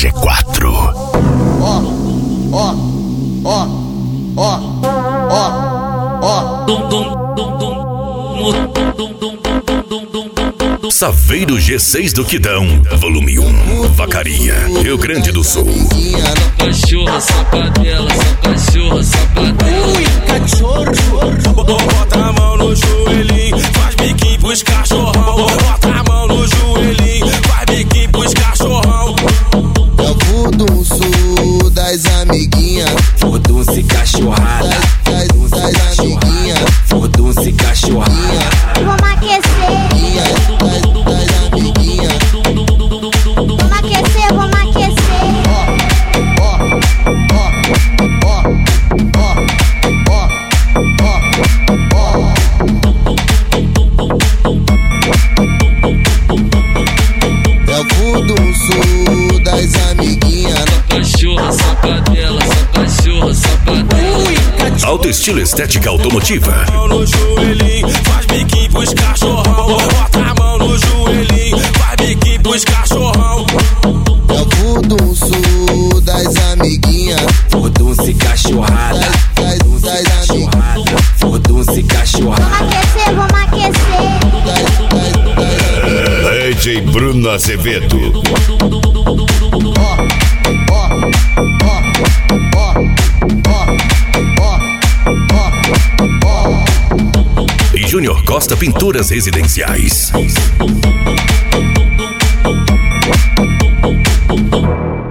G4. Saveiro G6 do Quidão, volume 1, Vacaria, Rio Grande do Sul. Cachorra, sapadela, cachorra, sapadela. Ui, cachorro. Bota a mão no joelhinho, faz biquinho pros cachorrão. Bota a mão no joelhinho, faz biquinho pros cachorrão. É o furdunço das amiguinhas. Furdunce cachorrada, das amiguinhas. furdunce cachorrada. Vamos aquecer. Das amiguinhas. Vamos aquecer, vamos aquecer. É o furdunço das amiguinhas. Cachorra, sapadela, cachorra, sapadela. Ui, Alto estilo estética automotiva. mão no joelhinho, faz biquinho pros cachorrão. Bota a mão no joelhinho, faz biquinho pros cachorrão. É o furdunço das amiguinhas. Furdunce cachorrada, Das amiguinhas. furdunce cachorrada. Vamos aquecer. DJ Bruno Azevedo. E Júnior Costa Pinturas Residenciais.